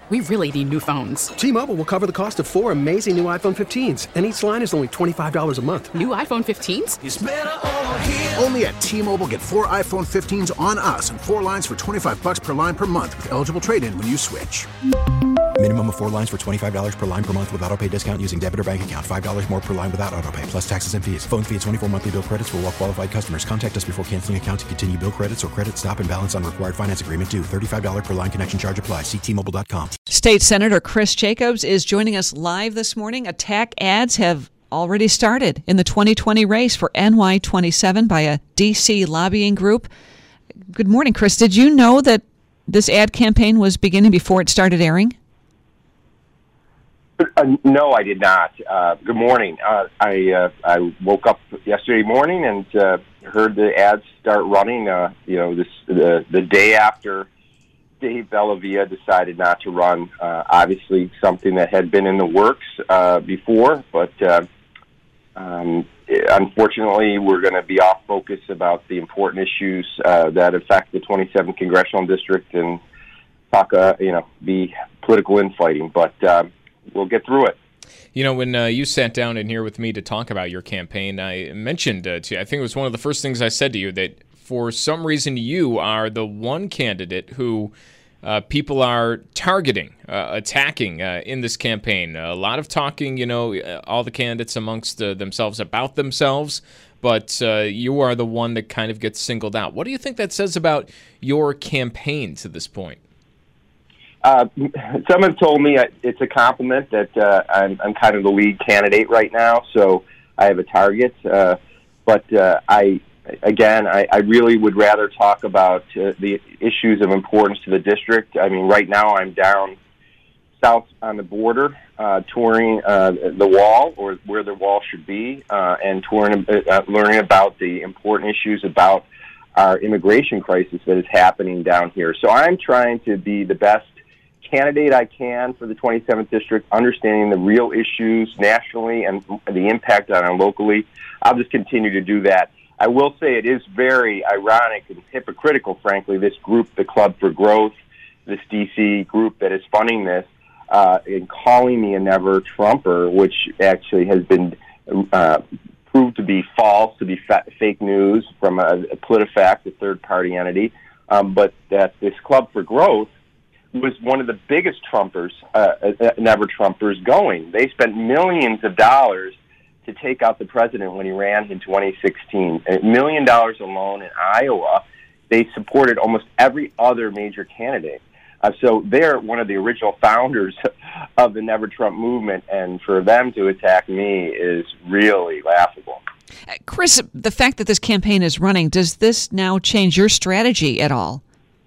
We really need new phones. T-Mobile will cover the cost of 4 amazing new iPhone 15s, and each line is only $25 a month. New iPhone 15s? It's better over here. Only at T-Mobile, get 4 iPhone 15s on us and 4 lines for $25 per line per month with eligible trade-in when you switch. Minimum of 4 lines for $25 per line per month with autopay discount using debit or bank account. $5 more per line without autopay, plus taxes and fees. Phone fee at 24 monthly bill credits for well-qualified customers. Contact us before canceling account to continue bill credits or credit stop and balance on required finance agreement due. $35 per line connection charge applies. See T-Mobile.com. State Senator Chris Jacobs is joining us live this morning. Attack ads have already started in the 2020 race for NY27 by a D.C. lobbying group. Good morning, Chris. Did you know that this ad campaign was beginning before it started airing? No, I did not. Good morning. I woke up yesterday morning and heard the ads start running. The day after Dave Bellavia decided not to run. Obviously, something that had been in the works before, but unfortunately, we're going to be off focus about the important issues that affect the 27th congressional district and talk, be political infighting. But we'll get through it. You know, when you sat down in here with me to talk about your campaign, I mentioned to you, I think it was one of the first things I said to you, that for some reason you are the one candidate who people are targeting, attacking in this campaign. A lot of talking, all the candidates amongst themselves about themselves, but you are the one that kind of gets singled out. What do you think that says about your campaign to this point? Some have told me it's a compliment that I'm kind of the lead candidate right now, so I have a target. But I really would rather talk about the issues of importance to the district. I mean, right now I'm down south on the border, touring the wall, or where the wall should be, and touring, learning about the important issues about our immigration crisis that is happening down here. So I'm trying to be the best candidate I can for the 27th district, understanding the real issues nationally and the impact on them locally. I'll just continue to do that. I will say it is very ironic and hypocritical, frankly, this group, the Club for Growth, this D.C. group that is funding this, in calling me a never Trumper, which actually has been proved to be false, to be fake news from a PolitiFact, a third-party entity, but that this Club for Growth was one of the biggest Trumpers, never Trumpers going. They spent millions of dollars to take out the president when he ran in 2016. $1 million alone in Iowa. They supported almost every other major candidate. So they're one of the original founders of the Never Trump movement, and for them to attack me is really laughable. Chris, the fact that this campaign is running, does this now change your strategy at all?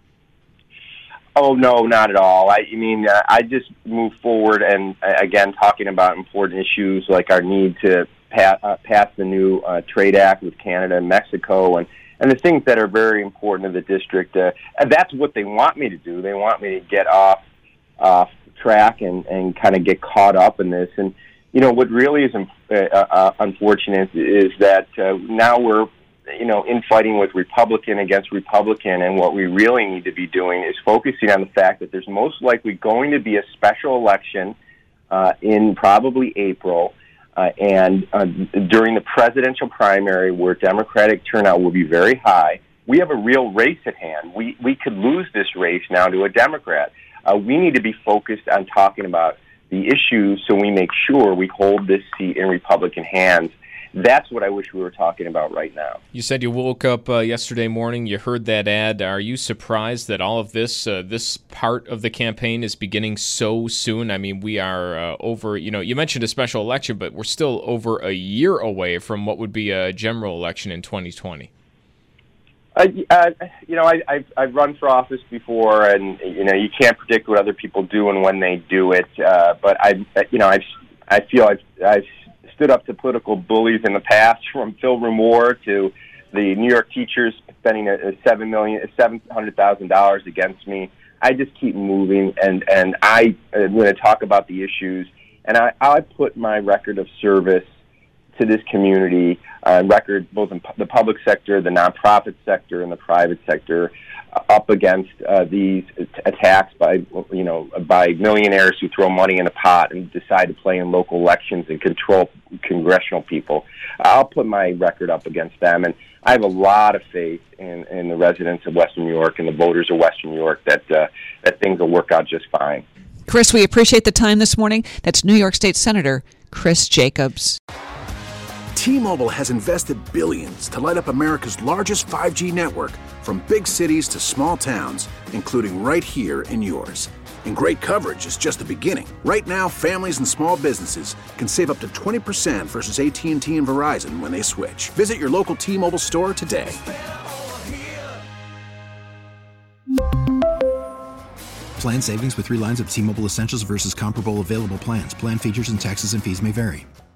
Oh, no, not at all. I just move forward and, again, talking about important issues like our need to pass the new Trade Act with Canada and Mexico and the things that are very important to the district. And that's what they want me to do. They want me to get off track and kind of get caught up in this. And, what really is unfortunate is that now we're infighting with Republican against Republican, and what we really need to be doing is focusing on the fact that there's most likely going to be a special election in probably April, and during the presidential primary where Democratic turnout will be very high. We have a real race at hand. We could lose this race now to a Democrat. We need to be focused on talking about the issues so we make sure we hold this seat in Republican hands. That's what I wish we were talking about right now. You said you woke up yesterday morning, you heard that ad. Are you surprised that all of this part of the campaign is beginning so soon? I mean, we are over, you mentioned a special election, but we're still over a year away from what would be a general election in 2020. I've run for office before, and, you can't predict what other people do and when they do it. But I feel I've stood up to political bullies in the past, from Phil Rumore to the New York teachers spending $700,000 against me. I just keep moving, and I'm going to talk about the issues, and I put my record of service to this community on record, both in the public sector, the nonprofit sector, and the private sector, up against these attacks by millionaires who throw money in a pot and decide to play in local elections and control congressional people. I'll put my record up against them, and I have a lot of faith in the residents of Western New York and the voters of Western New York that things will work out just fine. Chris, we appreciate the time this morning. That's New York State Senator Chris Jacobs. T-Mobile has invested billions to light up America's largest 5G network, from big cities to small towns, including right here in yours. And great coverage is just the beginning. Right now, families and small businesses can save up to 20% versus AT&T and Verizon when they switch. Visit your local T-Mobile store today. Plan savings with 3 lines of T-Mobile Essentials versus comparable available plans. Plan features and taxes and fees may vary.